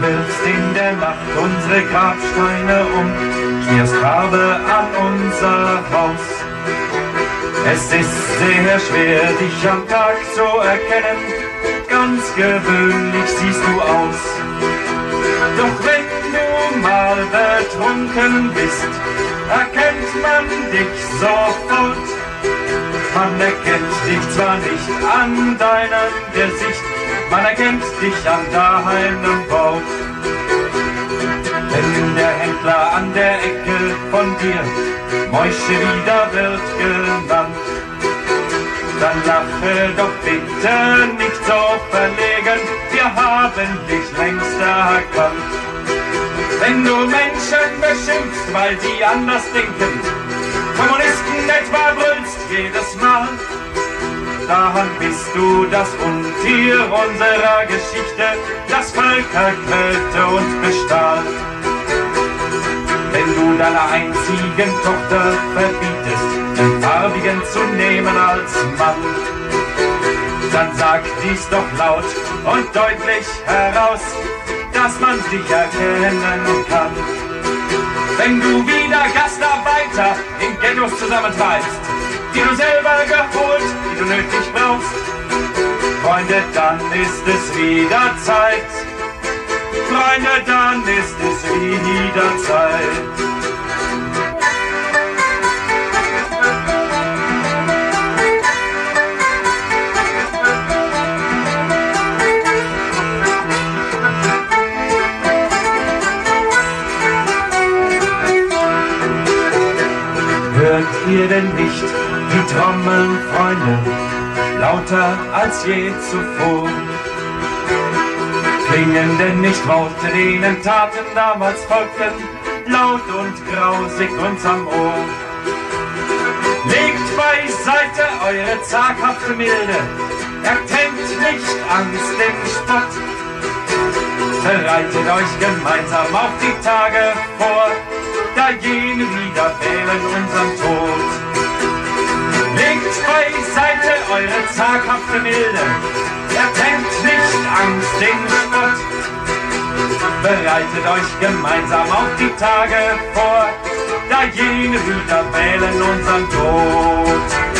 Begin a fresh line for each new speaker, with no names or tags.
wirfst in der Nacht unsere Grabsteine um, schmierst Farbe an unser Haus. Es ist sehr schwer, dich am Tag zu erkennen, ganz gewöhnlich siehst du aus. Doch wenn du mal betrunken bist, erkennt man dich sofort. Man erkennt dich zwar nicht an deinem Gesicht, man erkennt dich an deinem Wort. Wenn der Händler an der Ecke von dir Mäusche wieder wird genannt, dann lache doch bitte nicht so verlegen, wir haben dich längst erkannt. Wenn du Menschen beschimpfst, weil sie anders denken, Kommunisten etwa brüllst jedes Mal, dann bist du das Untier unserer Geschichte, das Völker quälte und bestahl. Wenn du deiner einzigen Tochter verbietest, den Farbigen zu nehmen als Mann, dann sag dies doch laut und deutlich heraus, dass man dich erkennen kann. Wenn du wieder Gastarbeiter in Ghettos zusammentreibst, die du selber geholt, die du nötig brauchst, Freunde, dann ist es wieder Zeit. Freunde, dann ist es wieder Zeit. Hört ihr denn nicht die Trommeln, Freunde, lauter als je zuvor? Klingen denn nicht Worte, denen Taten damals folgten, laut und grausig uns am Ohr? Legt beiseite eure zaghafte Milde, erkennt nicht Angst im Spott. Bereitet euch gemeinsam auf die Tage vor, da jene wieder wählen unseren Tod. Legt beiseite eure zaghafte Milde, erkennt nicht Angst den Spott. Bereitet euch gemeinsam auf die Tage vor, da jene wieder wählen unseren Tod.